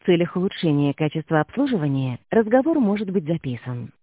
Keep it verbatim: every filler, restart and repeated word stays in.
В целях улучшения качества обслуживания разговор может быть записан.